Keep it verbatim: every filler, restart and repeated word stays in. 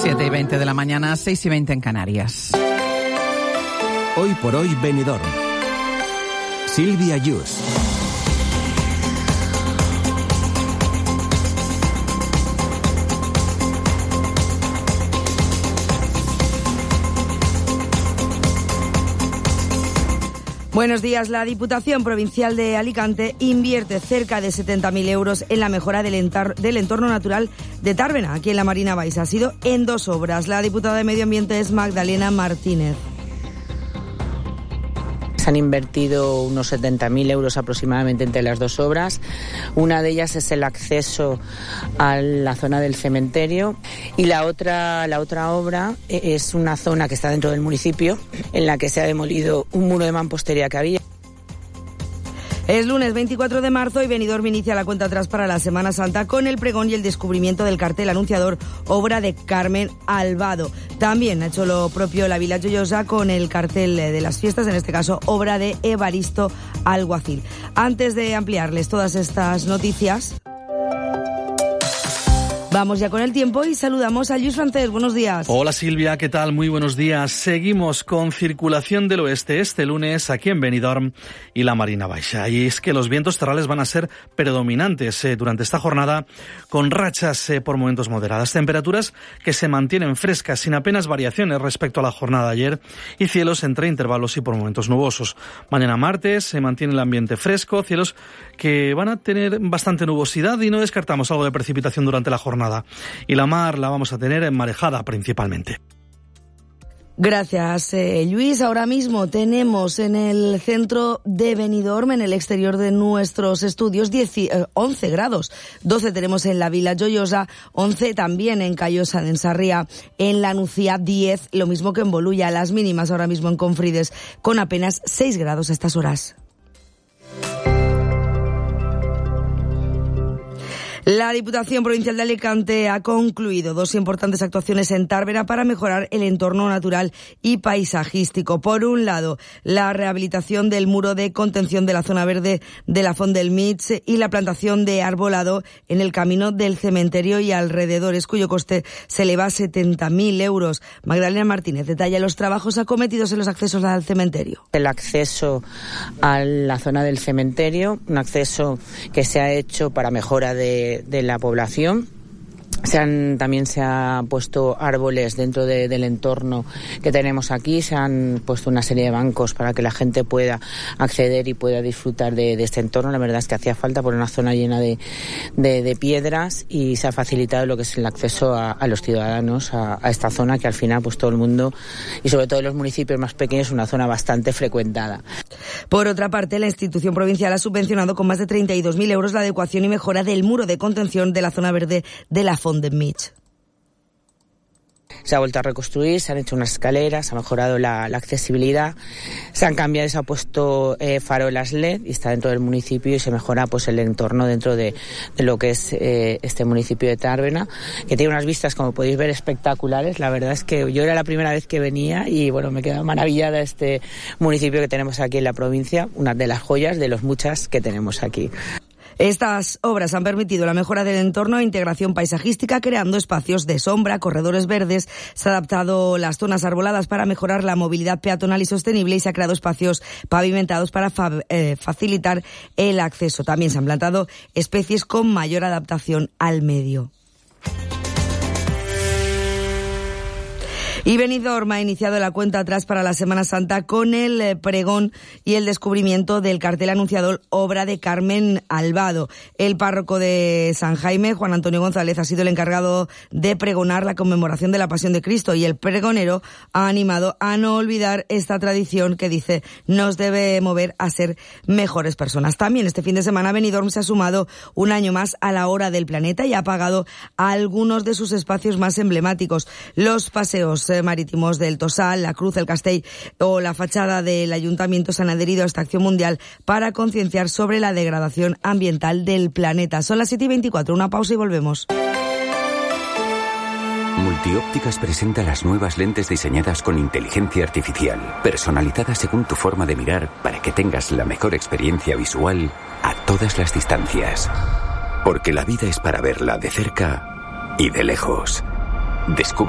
siete y veinte de la mañana, seis y veinte en Canarias. Hoy por hoy Benidorm. Silvia Yus. Buenos días. La Diputación Provincial de Alicante invierte cerca de setenta mil euros en la mejora del, entar- del entorno natural de Tárvena, aquí en la Marina Baixa. Ha sido en dos obras. La diputada de Medio Ambiente es Magdalena Martínez. Se han invertido unos setenta mil euros aproximadamente entre las dos obras. Una de ellas es el acceso a la zona del cementerio y la otra, la otra obra es una zona que está dentro del municipio en la que se ha demolido un muro de mampostería que había. Es lunes veinticuatro de marzo y Benidorm inicia la cuenta atrás para la Semana Santa con el pregón y el descubrimiento del cartel anunciador, obra de Carmen Albado. También ha hecho lo propio la Vila Joyosa con el cartel de las fiestas, en este caso obra de Evaristo Alguacil. Antes de ampliarles todas estas noticias, vamos ya con el tiempo y saludamos a Lluís Francés. Buenos días. Hola Silvia, ¿qué tal? Muy buenos días. Seguimos con circulación del oeste este lunes aquí en Benidorm y la Marina Baixa. Y es que los vientos terrales van a ser predominantes eh, durante esta jornada, con rachas eh, por momentos moderadas. Temperaturas que se mantienen frescas sin apenas variaciones respecto a la jornada de ayer y cielos entre intervalos y por momentos nubosos. Mañana martes se mantiene el ambiente fresco, cielos que van a tener bastante nubosidad y no descartamos algo de precipitación durante la jornada. Y la mar la vamos a tener enmarejada principalmente. Gracias, eh, Lluís. Ahora mismo tenemos en el centro de Benidorm, en el exterior de nuestros estudios, diez, eh, once grados. doce tenemos en la Vila Joyosa, once también en Callosa de Ensarría, en La Nucía diez, lo mismo que en Bolulla. Las mínimas ahora mismo en Confrides con apenas seis grados a estas horas. La Diputación Provincial de Alicante ha concluido dos importantes actuaciones en Tárvena para mejorar el entorno natural y paisajístico. Por un lado, la rehabilitación del muro de contención de la zona verde de la Font del Mig y la plantación de arbolado en el camino del cementerio y alrededores, cuyo coste se eleva a setenta mil euros. Magdalena Martínez detalla los trabajos acometidos en los accesos al cementerio. El acceso a la zona del cementerio, un acceso que se ha hecho para mejora de de la población. Se han, también se han puesto árboles dentro de, del entorno que tenemos aquí, se han puesto una serie de bancos para que la gente pueda acceder y pueda disfrutar de, de este entorno. La verdad es que hacía falta por una zona llena de, de, de piedras y se ha facilitado lo que es el acceso a, a los ciudadanos a, a esta zona que al final pues todo el mundo y sobre todo en los municipios más pequeños es una zona bastante frecuentada. Por otra parte, la institución provincial ha subvencionado con más de treinta y dos mil euros la adecuación y mejora del muro de contención de la zona verde de la Font del Mig. Se ha vuelto a reconstruir, se han hecho unas escaleras, se ha mejorado la, la accesibilidad, se han cambiado y se ha puesto eh, farolas L E D y está dentro del municipio y se mejora pues el entorno dentro de, de lo que es eh, este municipio de Tárvena, que tiene unas vistas, como podéis ver, espectaculares. La verdad es que yo era la primera vez que venía y bueno, me quedaba maravillada este municipio que tenemos aquí en la provincia, una de las joyas de los muchas que tenemos aquí. Estas obras han permitido la mejora del entorno e integración paisajística, creando espacios de sombra, corredores verdes, se han adaptado las zonas arboladas para mejorar la movilidad peatonal y sostenible y se han creado espacios pavimentados para fa- eh, facilitar el acceso. También se han plantado especies con mayor adaptación al medio. Y Benidorm ha iniciado la cuenta atrás para la Semana Santa con el pregón y el descubrimiento del cartel anunciador obra de Carmen Albado. El párroco de San Jaime, Juan Antonio González, ha sido el encargado de pregonar la conmemoración de la Pasión de Cristo y el pregonero ha animado a no olvidar esta tradición que dice nos debe mover a ser mejores personas. También este fin de semana Benidorm se ha sumado un año más a la Hora del Planeta y ha pagado a algunos de sus espacios más emblemáticos. Los paseos marítimos del Tosal, la Cruz, el Castell o la fachada del Ayuntamiento se han adherido a esta acción mundial para concienciar sobre la degradación ambiental del planeta. Son las siete y veinticuatro, una pausa y volvemos. Multiópticas presenta las nuevas lentes diseñadas con inteligencia artificial, personalizadas según tu forma de mirar para que tengas la mejor experiencia visual a todas las distancias. Porque la vida es para verla de cerca y de lejos. Descubre